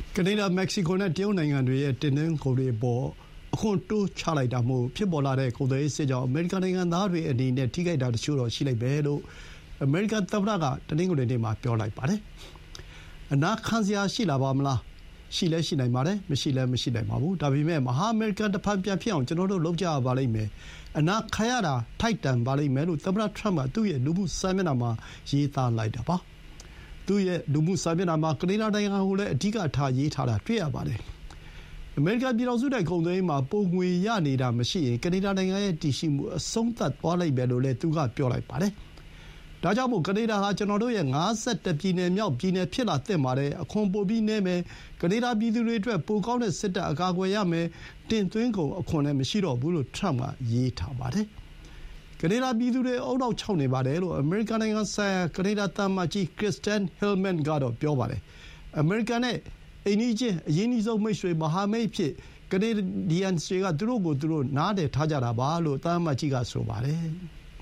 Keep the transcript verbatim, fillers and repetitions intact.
ကနေဒါ၊မက္ကဆီကိုနဲ့တရုတ်နိုင်ငံတွေရဲ့တင်သွင်းကုန်တွေအပေါ်အခွန်တိုးချလိုက်တာမို့ဖြစ်ပေါ်လာတဲ့ကုန်သွယ်ရေးစစ်ကြောင့်အမေရိကန်နိုင်ငံသားတွေအနေနဲ့ထိခိုက်တာတချို့တော့ရှိလိမ့်မယ်လို့အမေရိကန်သမ္မတကတနင်္ဂနွေနေ့မှာပြောလိုက်ပါတယ်။အနာခံစရာရှိလာပါမလား။ရှိလဲရှိနိုင်ပါတယ်။မရှိလဲမရှိနိုင်ပါဘူး။ဒါပေမဲ့မဟာအမေရိကန်တစ်ဖန်ပြန်ဖြစ်အောင်ကျွန်တော်တို့လုပ်ကြရပါလိမ့်မယ်။အနာခံရတာထိုက်တန်ပါလိမ့်မယ်လို့သမ္မတထရမ့်ကသူ့ရဲ့လူမှုစာမျက်နှာမှာရေးသားလိုက်တာပါ။သူ့ရဲ့လူမှုစာမျက်နှာမှာကနေဒါနိုင်ငံကိုလည်းအဓိကထားရေးထားတာတွေ့ရပါတယ်။အမေရိကန်ပြည်ထောင်စုနဲ့ကုန်သွယ်ရေးမှာပိုငွေရနေတာမရှိရင်ကနေဒါနိုင်ငံရဲ့တည်ရှိမှုအဆုံးသတ်သွားလိမ့်မယ်လို့လည်းသူကပြောလိုက်ပါတယ်။ဒါကြောင့်မို့ကနေဒါဟာကျွန်တော်တို့ရဲ့ငါးဆယ့်တစ်ပြည်နယ်မြောက်ပြည်နယ်ဖြစ်လာသင့်ပါတယ်။အခွန်ပိုပြီးနည်းမယ်။ကနေဒါပြည်သူတွေအတွက်ပိုကောင်းတဲ့စစ်တပ်အကာအကွယ်ရမယ်။တင်သွင်းကုန်အခွန်လည်းမရှိတော့ဘူးလို့ထရမ့်ကရေးထားပါတယ်။ကနေဒါပြည်သူတွေအုံနောက်ချောက်နေပါတယ်လို့အမေရိကန်နိုင်ငံဆိုင်ရာကနေဒါသံအမတ်ကြီးခရစ္စတန်ဟီလ်မန်ကတော့ပြောပါတယ်။အမေရိကန်နဲ့အိမ်နီးချင်းအရင်းနှီးဆုံးမိတ်ဆွေမဟာမိတ်ဖြစ်ကနေဒီယန်တွေကသူတို့ကိုသူတို့နားလည်ထားကြတာပါလို့သံအမတ်ကြီးကဆိုပါတယ်။